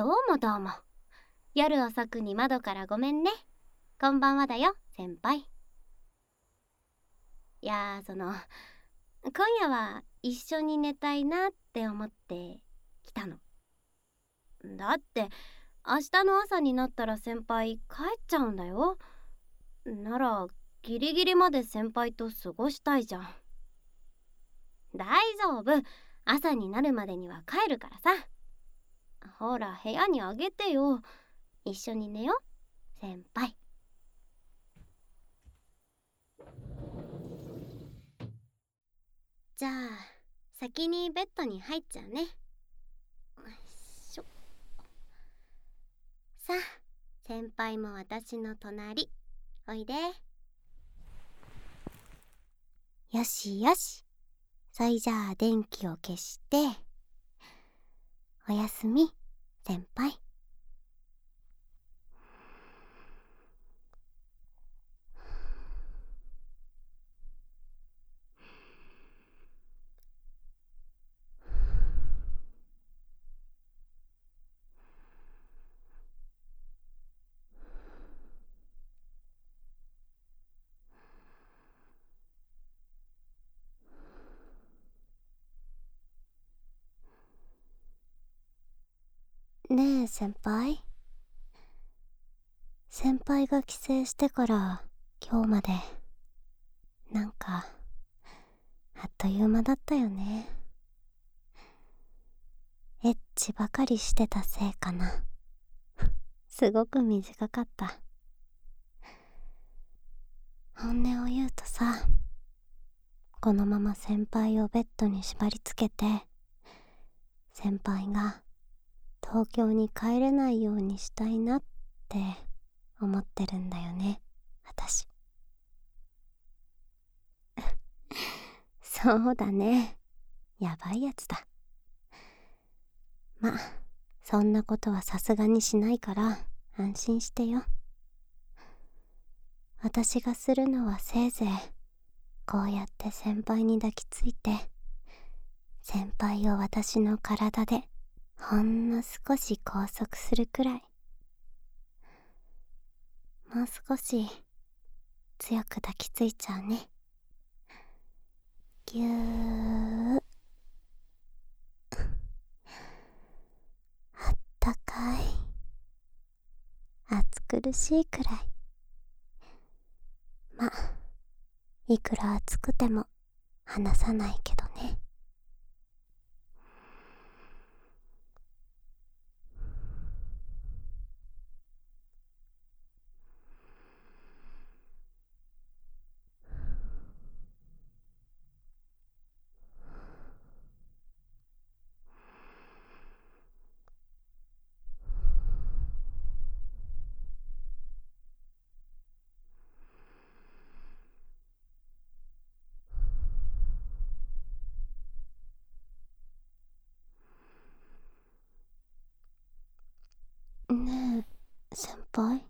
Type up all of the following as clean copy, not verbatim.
どうもどうも。夜遅くに窓からごめんね。こんばんはだよ、先輩。今夜は一緒に寝たいなって思って来たの。だって明日の朝になったら先輩帰っちゃうんだよ。ならギリギリまで先輩と過ごしたいじゃん。大丈夫、朝になるまでには帰るからさ。ほら部屋にあげてよ。一緒に寝よ、先輩。じゃあ先にベッドに入っちゃうね。よいしょ。さあ先輩も私の隣おいで。よしよし、そいじゃあ電気を消して、おやすみ先輩。ねえ先輩、先輩が帰省してから今日までなんかあっという間だったよね。エッチばかりしてたせいかな。すごく短かった。本音を言うとさ、このまま先輩をベッドに縛り付けて、先輩が東京に帰れないようにしたいなって思ってるんだよね、私。そうだね、やばいやつだ。ま、そんなことはさすがにしないから安心してよ。私がするのはせいぜいこうやって先輩に抱きついて、先輩を私の体でほんの少し拘束するくらい。もう少し強く抱きついちゃうね。ぎゅー。あったかい、暑苦しいくらい。ま、いくら暑くても離さないけどね。ねえ先輩、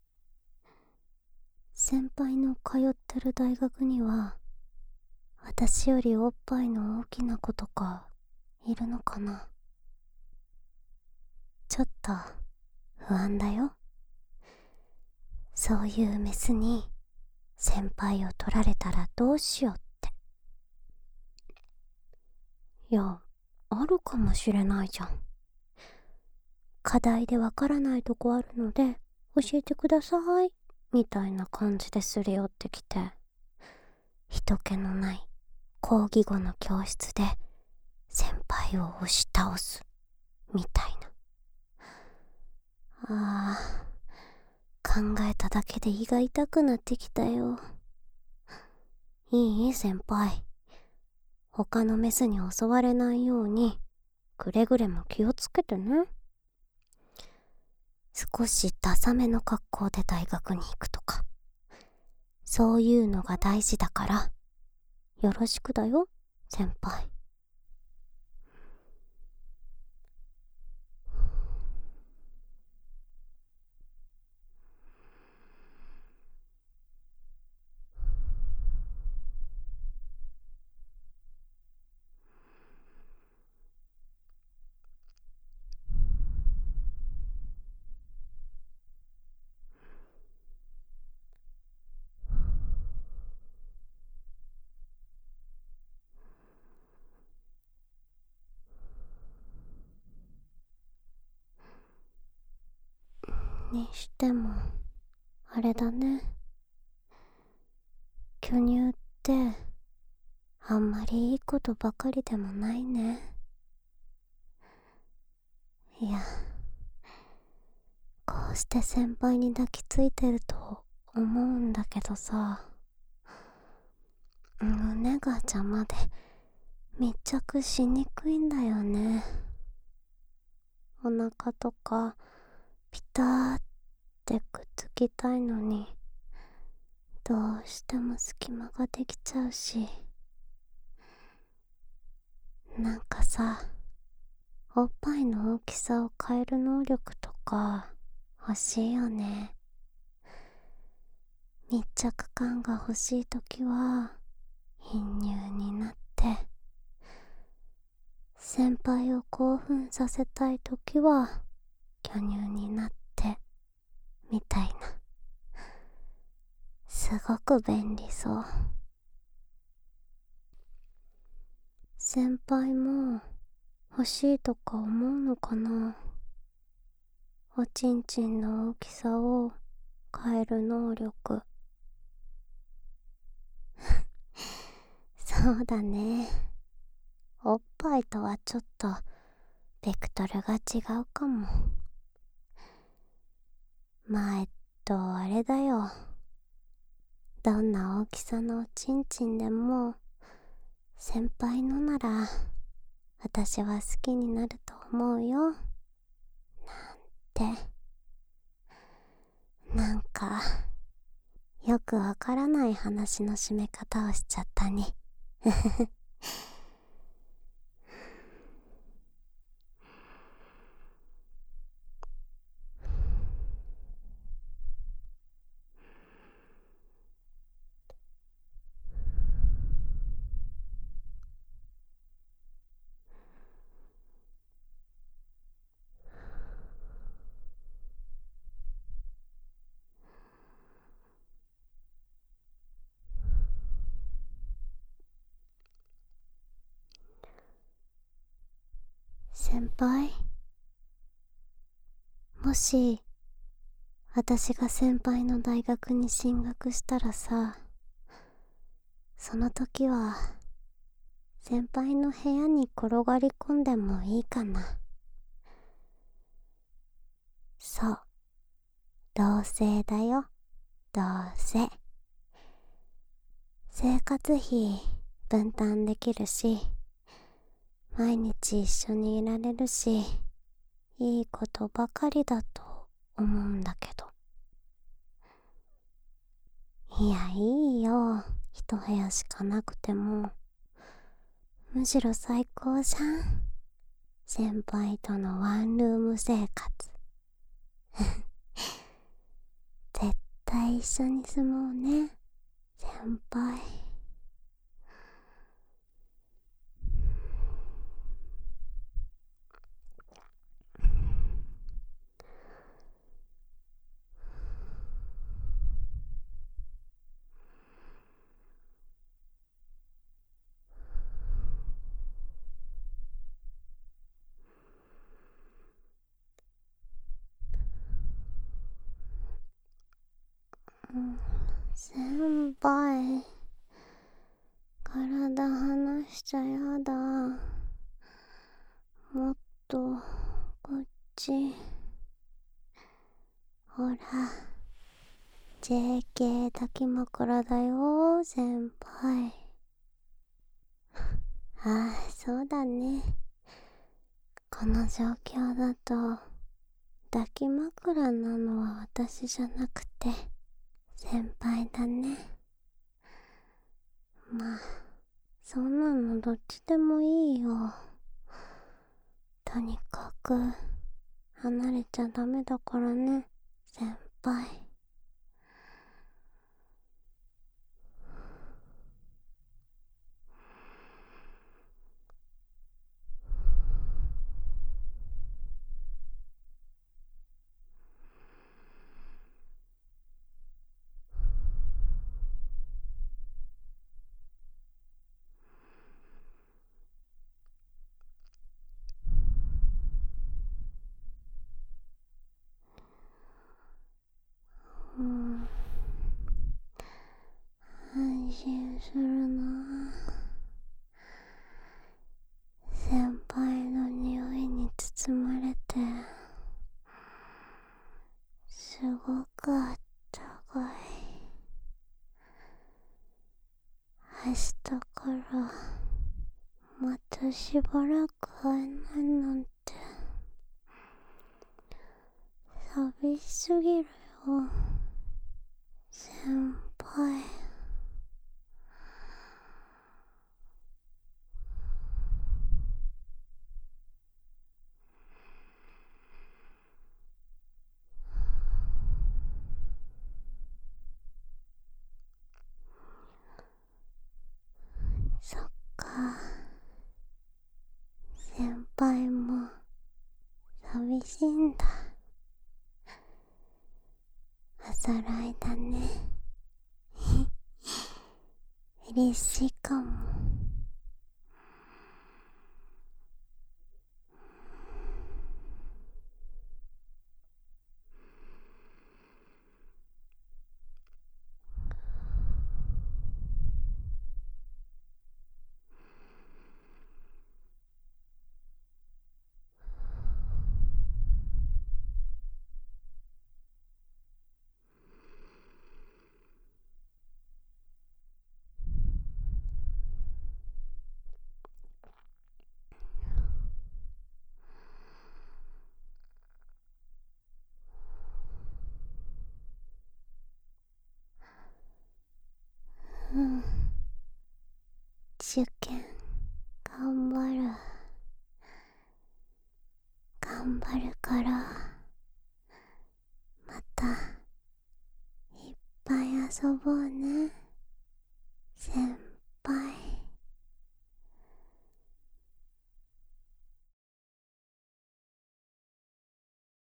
先輩の通ってる大学には私よりおっぱいの大きな子とかいるのかな。ちょっと不安だよ。そういうメスに先輩を取られたらどうしようって。いや、あるかもしれないじゃん。課題でわからないとこあるので教えてくださいみたいな感じですり寄ってきて、人気のない講義後の教室で先輩を押し倒すみたいな。考えただけで胃が痛くなってきたよ。いい先輩、他のメスに襲われないようにくれぐれも気をつけてね。少しダサめの格好で大学に行くとか、そういうのが大事だからよろしくだよ先輩。 にしてもあれだね。巨乳ってあんまりいいことばかりでもないね。いや、こうして先輩に抱きついてると思うんだけどさ、胸が邪魔で密着しにくいんだよね。お腹とかピターってくっつきたいのに、どうしても隙間ができちゃうし、なんかさ、おっぱいの大きさを変える能力とか欲しいよね。密着感が欲しいときは貧乳になって、先輩を興奮させたいときは巨乳になってみたいな。すごく便利そう。先輩も欲しいとか思うのかな。おちんちんの大きさを変える能力。そうだね。おっぱいとはちょっとベクトルが違うかも。まああれだよ。どんな大きさのおちんちんでも先輩のなら私は好きになると思うよ。ってなんかよくわからない話の締め方をしちゃったね。先輩、もし私が先輩の大学に進学したらさ、その時は先輩の部屋に転がり込んでもいいかな。そう、同棲だよ、同棲。生活費分担できるし、毎日一緒にいられるし、いいことばかりだと思うんだけど。いや、いいよ、一部屋しかなくても。むしろ最高じゃん、先輩とのワンルーム生活。絶対一緒に住もうね、先輩。先輩、体離しちゃやだ。もっとこっち。ほら、 JK 抱き枕だよ、先輩。ああ、そうだね。この状況だと抱き枕なのは私じゃなくて先輩だね。まあ、そんなのどっちでもいいよ。とにかく離れちゃダメだからね、先輩。 心するな。先輩の匂いに包まれて、すごくあったかい。明日からまたしばらく会えないなんて寂しすぎるよ、先輩。そっか、先輩も寂しいんだ。朝ライだね。嬉しいかも。うん、受験頑張る。頑張るからまたいっぱい遊ぼうね、先輩。